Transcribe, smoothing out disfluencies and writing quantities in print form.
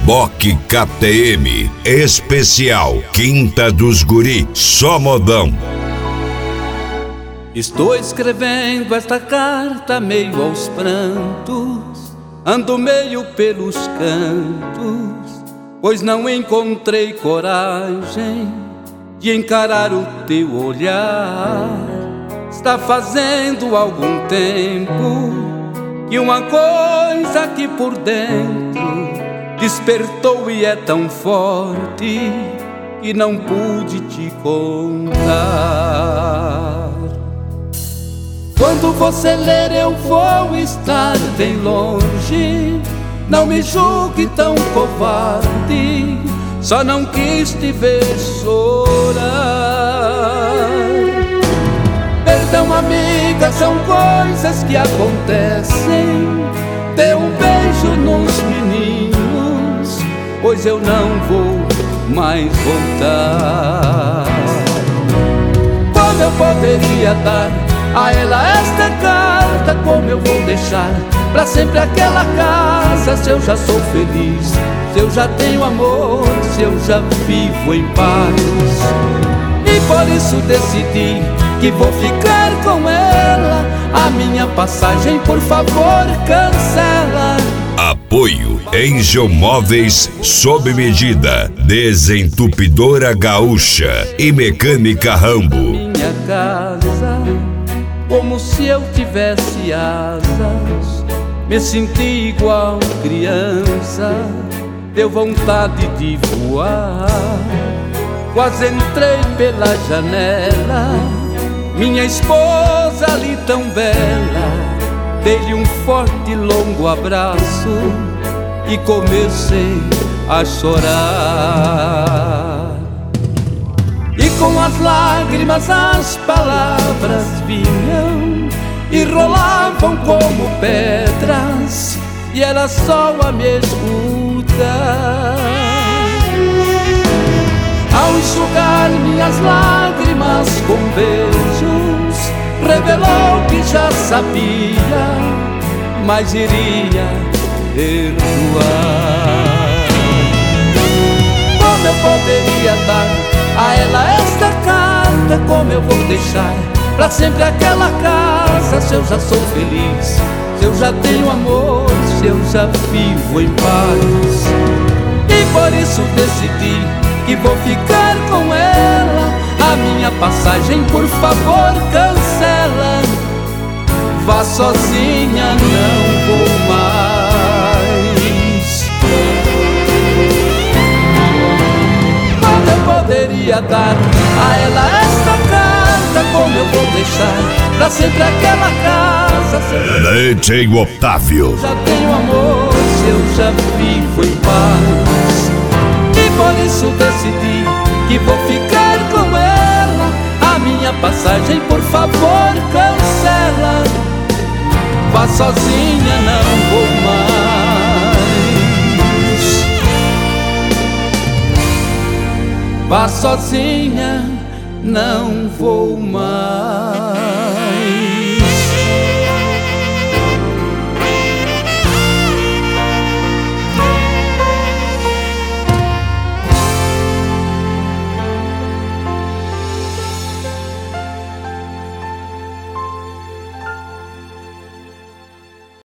Boque KTM, especial Quinta dos Guri, só modão. Estou escrevendo esta carta meio aos prantos, ando meio pelos cantos, pois não encontrei coragem de encarar o teu olhar. Está fazendo algum tempo que uma coisa aqui por dentro despertou e é tão forte que não pude te contar. Quando você ler eu vou estar bem longe, não me julgue tão covarde, só não quis te ver chorar. Perdão, amiga, são coisas que acontecem. Dê um beijo nos meninos, pois eu não vou mais voltar. Como eu poderia dar a ela esta carta, como eu vou deixar pra sempre aquela casa, se eu já sou feliz, se eu já tenho amor, se eu já vivo em paz. E por isso decidi que vou ficar com ela. A minha passagem, por favor, cancela. Apoio Angel Móveis sob medida, Desentupidora Gaúcha e Mecânica Rambo. Minha casa, como se eu tivesse asas, me senti igual criança, deu vontade de voar. Quase entrei pela janela, minha esposa ali tão bela, dei-lhe um forte e longo abraço e comecei a chorar. E com as lágrimas as palavras vinham e rolavam como pedras, e era só a me escutar. Ao enxugar minhas lágrimas com beijos, revelou que já sabia, mas iria perdoar. Como eu poderia dar a ela esta carta, como eu vou deixar pra sempre aquela casa, se eu já sou feliz, se eu já tenho amor, se eu já vivo em paz. E por isso decidi que vou ficar com ela. A minha passagem, por favor, cancela. Vá sozinha, não vou mais. Como eu poderia dar a ela esta carta, como eu vou deixar pra sempre aquela casa, se DJ Otávio. já tenho amor, se eu já vivo em paz. E por isso decidi que vou ficar com ela. A minha passagem, por favor, cancela. Vá sozinha, não vou mais. Vá sozinha, não vou mais.